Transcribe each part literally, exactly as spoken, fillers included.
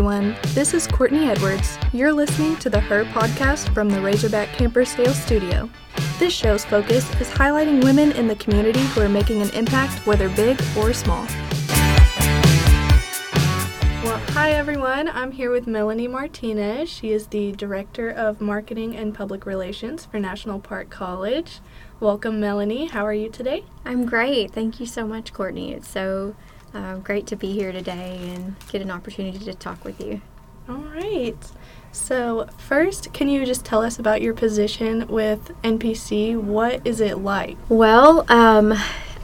everyone. This is Courtney Edwards. You're listening to the Her podcast from the Razorback Campersdale studio. This show's focus is highlighting women in the community who are making an impact, whether big or small. Well, hi everyone. I'm here with Melanie Martinez. She is the Director of Marketing and Public Relations for National Park College. Welcome, Melanie. How are you today? I'm great. Thank you so much, Courtney. It's so uh, great to be here today and get an opportunity to talk with you. All right. So first, can you just tell us about your position with N P C? What is it like? Well, um,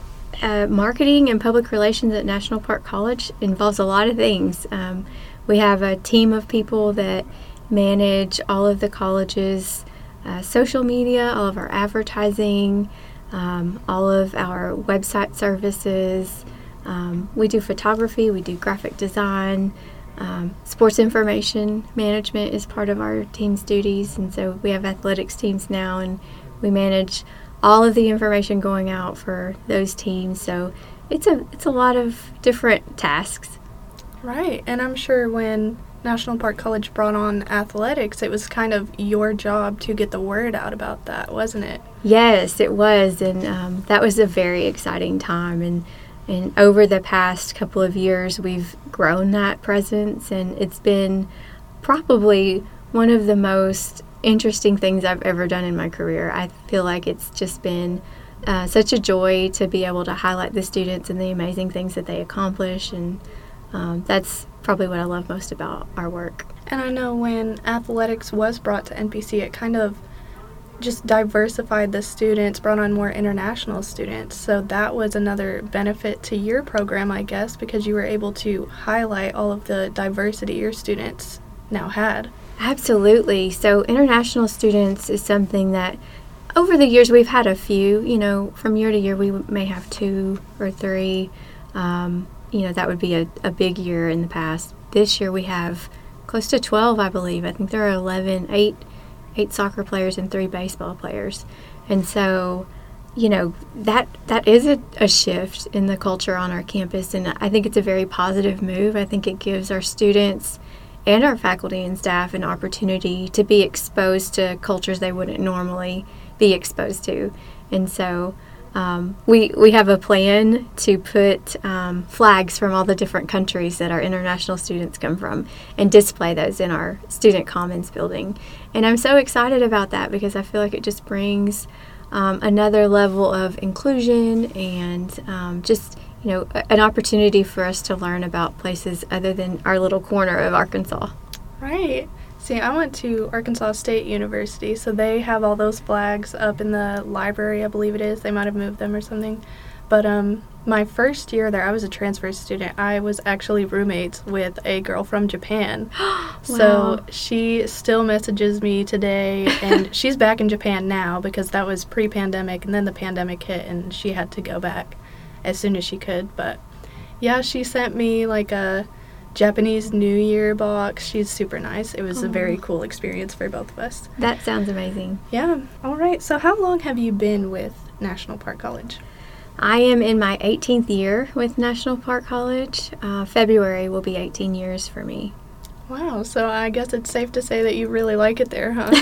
uh, marketing and public relations at National Park College involves a lot of things. Um, we have a team of people that manage all of the college's uh, social media, all of our advertising, um, all of our website services. Um, we do photography, we do graphic design. Um, sports information management is part of our team's duties, and so we have athletics teams now, and we manage all of the information going out for those teams. So it's a it's a lot of different tasks. Right, and I'm sure when National Park College brought on athletics, it was kind of your job to get the word out about that, wasn't it? Yes, it was, and um, that was a very exciting time. And And over the past couple of years, we've grown that presence, and it's been probably one of the most interesting things I've ever done in my career. I feel like it's just been uh, such a joy to be able to highlight the students and the amazing things that they accomplish, and um, that's probably what I love most about our work. And I know when athletics was brought to N P C, it kind of just diversified the students, brought on more international students. So that was another benefit to your program, I guess, because you were able to highlight all of the diversity your students now had. Absolutely. So international students is something that over the years we've had a few. You know, from year to year we may have two or three. Um, you know, that would be a, a big year in the past. This year we have close to twelve, I believe. I think there are eleven, eight eight soccer players and three baseball players. And so, you know, that that is a, a shift in the culture on our campus, and I think it's a very positive move. I think it gives our students and our faculty and staff an opportunity to be exposed to cultures they wouldn't normally be exposed to. And so um, we we have a plan to put um, flags from all the different countries that our international students come from and display those in our Student Commons building. And I'm so excited about that because I feel like it just brings um, another level of inclusion and um, just, you know, a, an opportunity for us to learn about places other than our little corner of Arkansas. Right. See, I went to Arkansas State University, so they have all those flags up in the library, I believe it is. They might have moved them or something. But um, my first year there, I was a transfer student. I was actually roommates with a girl from Japan. Wow. So she still messages me today, and she's back in Japan now because that was pre-pandemic, and then the pandemic hit, and she had to go back as soon as she could. But yeah, she sent me like a Japanese New Year box. She's super nice. It was Aww. A very cool experience for both of us. That sounds amazing. Yeah. All right. So how long have you been with National Park College? I am in my eighteenth year with National Park College. Uh, February will be eighteen years for me. Wow. So I guess it's safe to say that you really like it there, huh?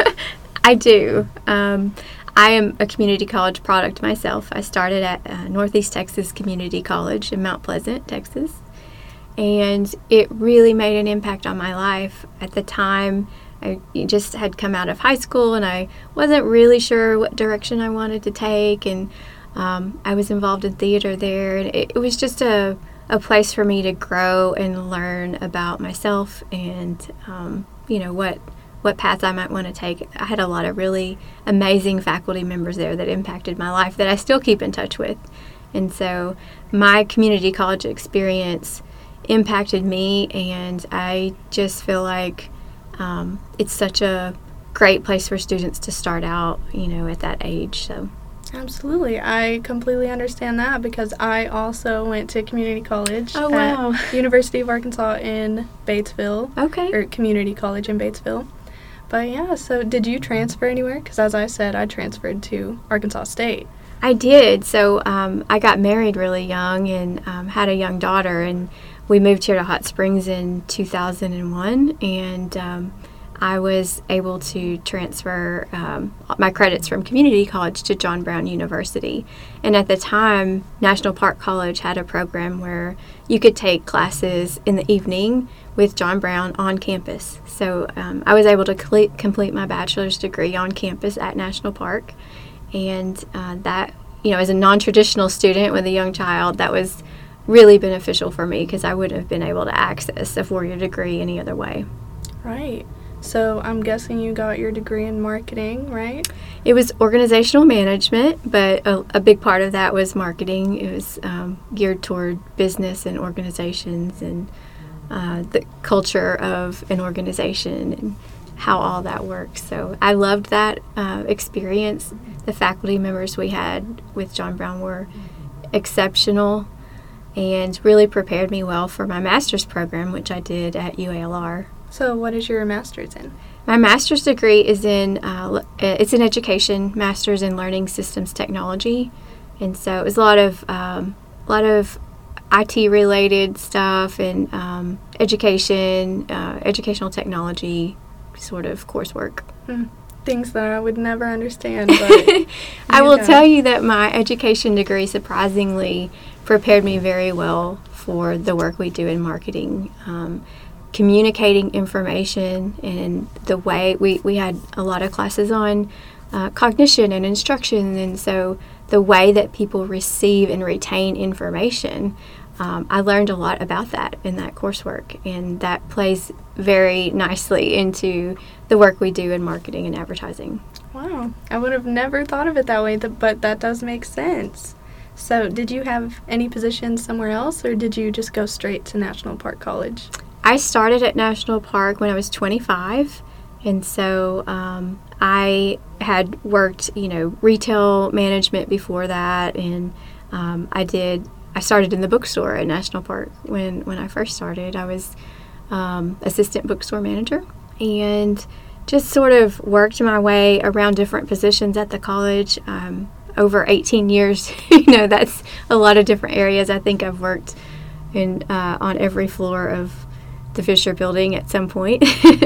I do. Um, I am a community college product myself. I started at uh, Northeast Texas Community College in Mount Pleasant, Texas. And it really made an impact on my life. At the time, I just had come out of high school, and I wasn't really sure what direction I wanted to take. And um, I was involved in theater there, and it, it was just a, a place for me to grow and learn about myself and, um, you know, what what paths I might want to take. I had a lot of really amazing faculty members there that impacted my life that I still keep in touch with. And so my community college experience impacted me, and I just feel like um, it's such a great place for students to start out, you know, at that age. So Absolutely. I completely understand that because I also went to community college Oh, wow. at University of Arkansas in Batesville. Okay. Or community college in Batesville. But yeah, so did you transfer anywhere? Because as I said, I transferred to Arkansas State. I did. So um, I got married really young and um, had a young daughter, and we moved here to Hot Springs in two thousand one, and um, I was able to transfer um, my credits from community college to John Brown University. And at the time, National Park College had a program where you could take classes in the evening with John Brown on campus. So um, I was able to complete, complete my bachelor's degree on campus at National Park. And uh, that, you know, as a non-traditional student with a young child, that was really beneficial for me because I wouldn't have been able to access a four-year degree any other way. Right. So I'm guessing you got your degree in marketing, right? It was organizational management, but a, a big part of that was marketing. It was um, geared toward business and organizations and uh, the culture of an organization and how all that works. So I loved that uh, experience. The faculty members we had with John Brown were exceptional and really prepared me well for my master's program, which I did at U A L R. So what is your master's in? My master's degree is in, uh, it's an education, master's in learning systems technology. And so it was a lot of, um, a lot of I T related stuff and um, education, uh, educational technology sort of coursework. Hmm. Things that I would never understand. But I will tell you that my education degree surprisingly prepared me very well for the work we do in marketing. Um, communicating information and the way we, we had a lot of classes on uh, cognition and instruction, and so the way that people receive and retain information, um, I learned a lot about that in that coursework, and that plays very nicely into the work we do in marketing and advertising. Wow, I would have never thought of it that way, but that does make sense. So did you have any positions somewhere else, or did you just go straight to National Park College? I started at National Park when I was twenty-five, and so um, I had worked, you know, retail management before that, and um, I did. I started in the bookstore at National Park when when I first started. I was um, assistant bookstore manager, and just sort of worked my way around different positions at the college. Um, over eighteen years, you know, that's a lot of different areas. I think I've worked in uh, on every floor of the Fisher Building at some point.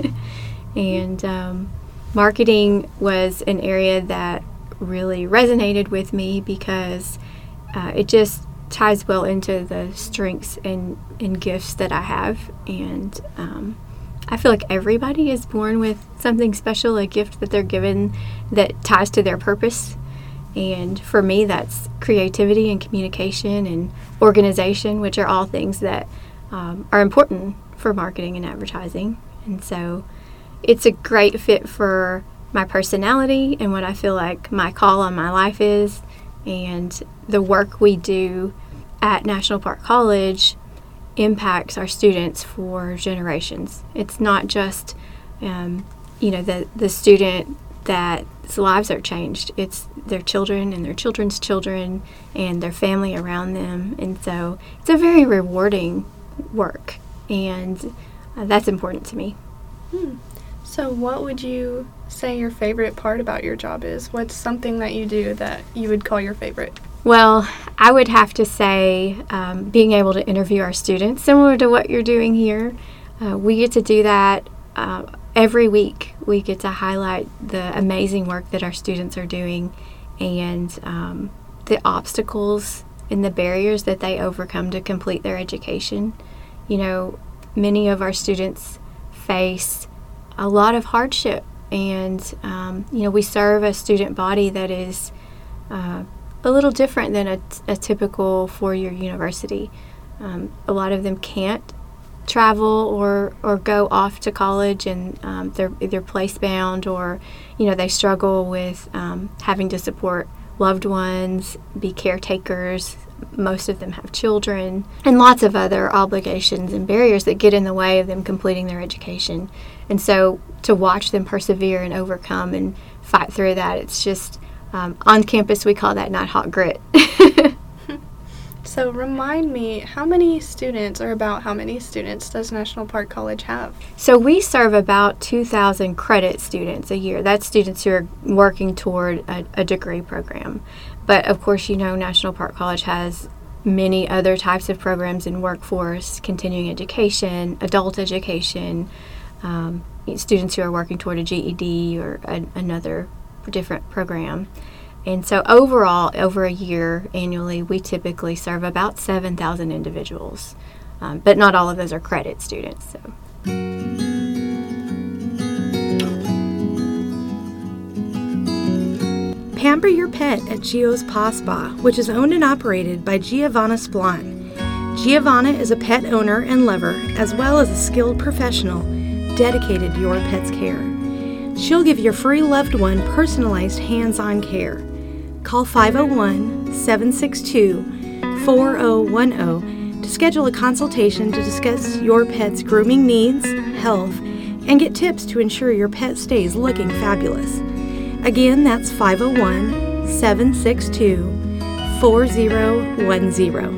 And um, marketing was an area that really resonated with me because uh, it just ties well into the strengths and, and gifts that I have. And um, I feel like everybody is born with something special, a gift that they're given that ties to their purpose. And for me, that's creativity and communication and organization, which are all things that um, are important for marketing and advertising. And so it's a great fit for my personality and what I feel like my call on my life is. And the work we do at National Park College impacts our students for generations. It's not just, um, you know, the, the student that's lives are changed. It's their children and their children's children and their family around them. And so it's a very rewarding work. And uh, that's important to me. Hmm. So what would you say your favorite part about your job is? What's something that you do that you would call your favorite? Well, I would have to say um, being able to interview our students, similar to what you're doing here. Uh, we get to do that uh, every week. We get to highlight the amazing work that our students are doing and um, the obstacles and the barriers that they overcome to complete their education. You know, many of our students face a lot of hardship, and um, you know, we serve a student body that is uh, a little different than a, a typical four-year university. Um, a lot of them can't travel or or go off to college, and um, they're either place-bound or, you know, they struggle with um, having to support loved ones, be caretakers. Most of them have children, and lots of other obligations and barriers that get in the way of them completing their education. And so to watch them persevere and overcome and fight through that, it's just, um, on campus we call that Nighthawk grit. So remind me, how many students, or about how many students, does National Park College have? So we serve about two thousand credit students a year. That's students who are working toward a, a degree program. But of course, you know, National Park College has many other types of programs in workforce, continuing education, adult education, um, students who are working toward a G E D or a, another different program. And so overall, over a year annually, we typically serve about seven thousand individuals. Um, but not all of those are credit students. So. Pamper your pet at Gio's Paw Spa, which is owned and operated by Giovanna Splan. Giovanna is a pet owner and lover, as well as a skilled professional dedicated to your pet's care. She'll give your furry loved one personalized hands-on care. Call five oh one, seven six two, four oh one oh to schedule a consultation to discuss your pet's grooming needs, health, and get tips to ensure your pet stays looking fabulous. Again, that's five oh one, seven six two, four oh one oh.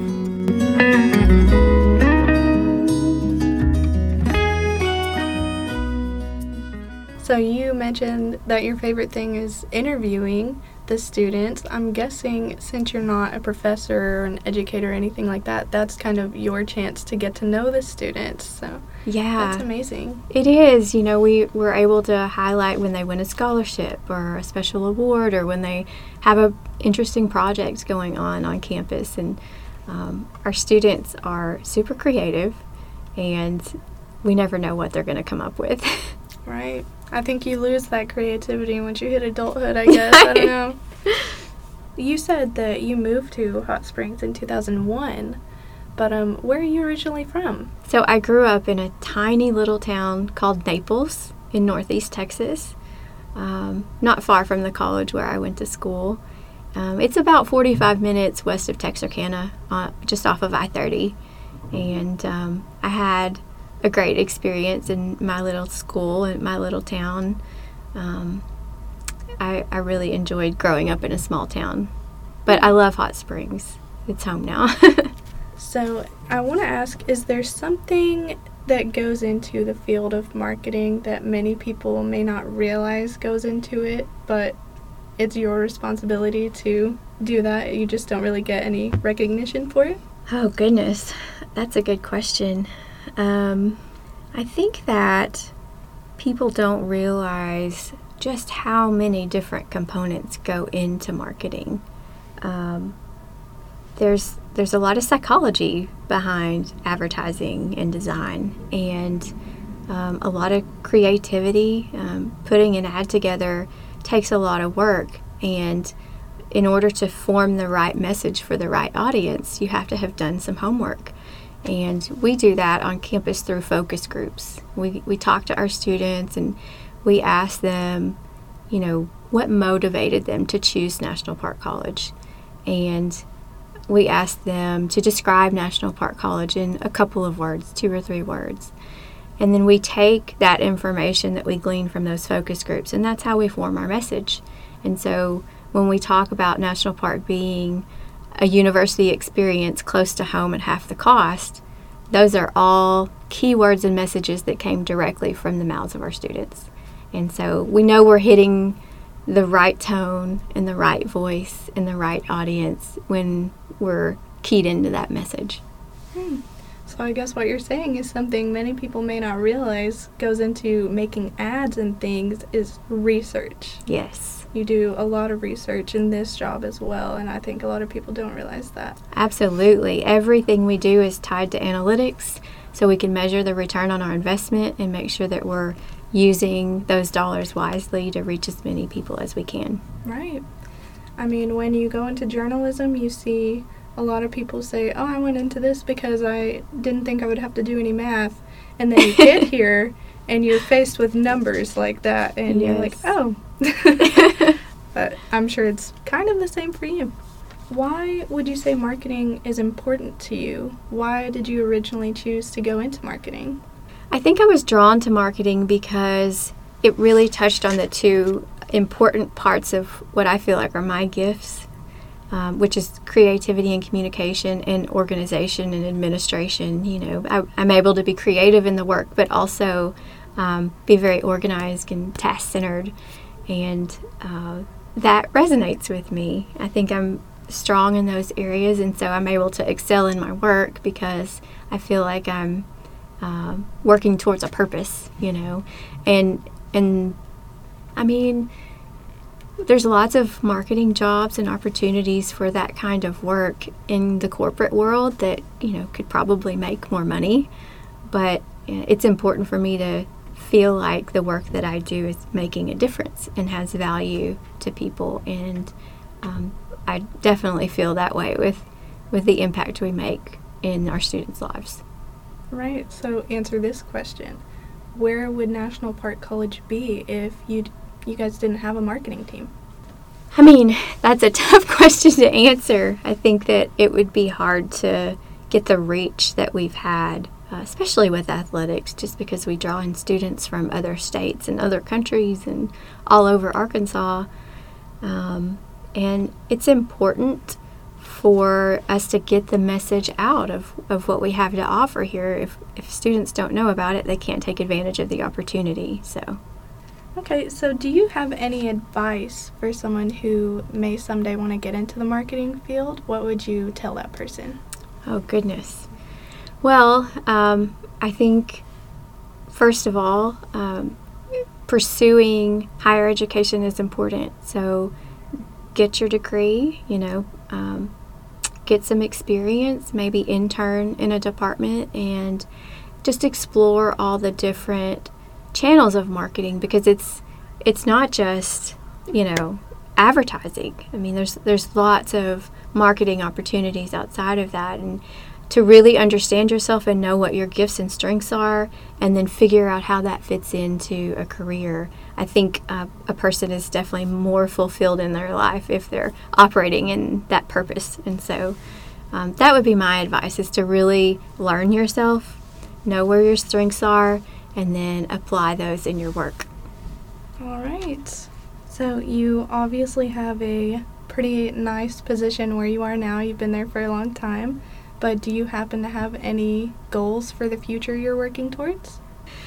So you mentioned that your favorite thing is interviewing the students. I'm guessing since you're not a professor or an educator or anything like that, that's kind of your chance to get to know the students. So yeah, that's amazing. It is. You know, we were able to highlight when they win a scholarship or a special award, or when they have a interesting project going on on campus. And um, our students are super creative, and we never know what they're going to come up with. Right. I think you lose that creativity once you hit adulthood, I guess. I don't know. You said that you moved to Hot Springs in two thousand one, but um, where are you originally from? So I grew up in a tiny little town called Naples in northeast Texas, um, not far from the college where I went to school. Um, it's about forty-five minutes west of Texarkana, uh, just off of I thirty, and um, I had a great experience in my little school and my little town. Um, I, I really enjoyed growing up in a small town, but I love Hot Springs. It's home now. So I want to ask, is there something that goes into the field of marketing that many people may not realize goes into it, but it's your responsibility to do that? You just don't really get any recognition for it? Oh, goodness. That's a good question. Um, I think that people don't realize just how many different components go into marketing. Um, there's there's a lot of psychology behind advertising and design, and um, a lot of creativity. Um, putting an ad together takes a lot of work, and in order to form the right message for the right audience, you have to have done some homework. And we do that on campus through focus groups. We we talk to our students and we ask them, you know, what motivated them to choose National Park College. And we ask them to describe National Park College in a couple of words, two or three words. And then we take that information that we glean from those focus groups, and that's how we form our message. And so when we talk about National Park being a university experience close to home at half the cost, those are all keywords and messages that came directly from the mouths of our students. And so we know we're hitting the right tone and the right voice and the right audience when we're keyed into that message. Hmm. So I guess what you're saying is something many people may not realize goes into making ads and things is research. Yes. You do a lot of research in this job as well, and I think a lot of people don't realize that. Absolutely. Everything we do is tied to analytics, so we can measure the return on our investment and make sure that we're using those dollars wisely to reach as many people as we can. Right. I mean, when you go into journalism, you see a lot of people say, oh, I went into this because I didn't think I would have to do any math. And then you get here and you're faced with numbers like that, and yes. You're like, oh. But I'm sure it's kind of the same for you. Why would you say marketing is important to you? Why did you originally choose to go into marketing? I think I was drawn to marketing because it really touched on the two important parts of what I feel like are my gifts, um, which is creativity and communication, and organization and administration. You know, I, I'm able to be creative in the work, but also um, be very organized and task-centered, and uh, that resonates with me. I think I'm strong in those areas, and so I'm able to excel in my work because I feel like I'm um, working towards a purpose, you know. And and I mean, there's lots of marketing jobs and opportunities for that kind of work in the corporate world that, you know, could probably make more money, but it's important for me to feel like the work that I do is making a difference and has value to people, and um, I definitely feel that way with with the impact we make in our students' lives. Right. So answer this question. Where would National Park College be if you you guys didn't have a marketing team? I mean, that's a tough question to answer. I think that it would be hard to get the reach that we've had, uh, especially with athletics, just because we draw in students from other states and other countries and all over Arkansas. Um, and it's important for us to get the message out of, of what we have to offer here. If, if students don't know about it, they can't take advantage of the opportunity. So. Okay, so do you have any advice for someone who may someday want to get into the marketing field? What would you tell that person? Oh, goodness. Well, um, I think, first of all, um, pursuing higher education is important. So get your degree, you know, um, get some experience, maybe intern in a department, and just explore all the different channels of marketing, because it's it's not just, you know, advertising. I mean, there's there's lots of marketing opportunities outside of that, and to really understand yourself and know what your gifts and strengths are, and then figure out how that fits into a career. I think uh, a person is definitely more fulfilled in their life if they're operating in that purpose. And so um, that would be my advice, is to really learn yourself, know where your strengths are, and then apply those in your work. All right. So you obviously have a pretty nice position where you are now. You've been there for a long time. But do you happen to have any goals for the future you're working towards?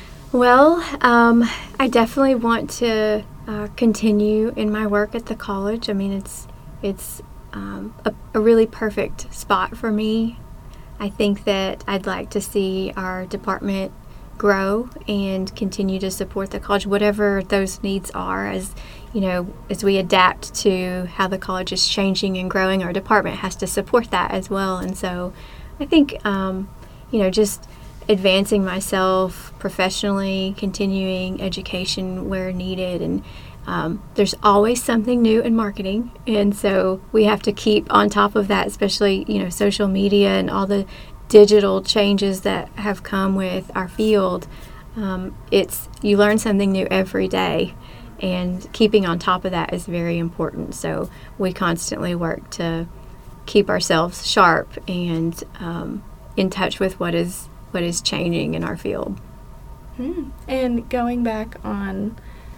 Well, um, I definitely want to uh, continue in my work at the college. I mean, it's it's um, a, a really perfect spot for me. I think that I'd like to see our department grow and continue to support the college, whatever those needs are, as you know, as we adapt to how the college is changing and growing. Our department has to support that as well. And so I think um, you know, just advancing myself professionally, continuing education where needed, and um, there's always something new in marketing, and so we have to keep on top of that, especially, you know, social media and all the digital changes that have come with our field. Um, it's you learn something new every day, and keeping on top of that is very important. So we constantly work to keep ourselves sharp and um, in touch with what is what is changing in our field. Hmm. And going back on,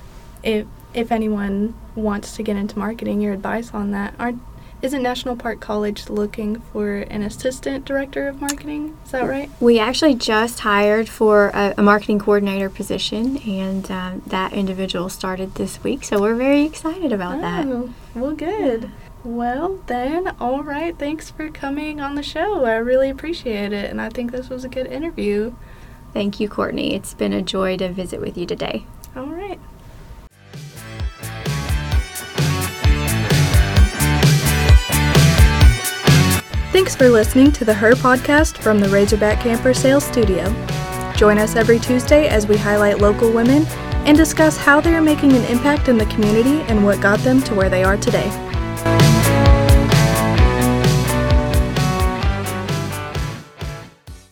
if if anyone wants to get into marketing, your advice on that, are Isn't National Park College looking for an assistant director of marketing? Is that right? We actually just hired for a, a marketing coordinator position, and um, that individual started this week, so we're very excited about oh, that. Well, good. Yeah. Well, then, all right. Thanks for coming on the show. I really appreciate it, and I think this was a good interview. Thank you, Courtney. It's been a joy to visit with you today. All right. Thanks for listening to the Her Podcast from the Razorback Camper Sales Studio. Join us every Tuesday as we highlight local women and discuss how they are making an impact in the community and what got them to where they are today.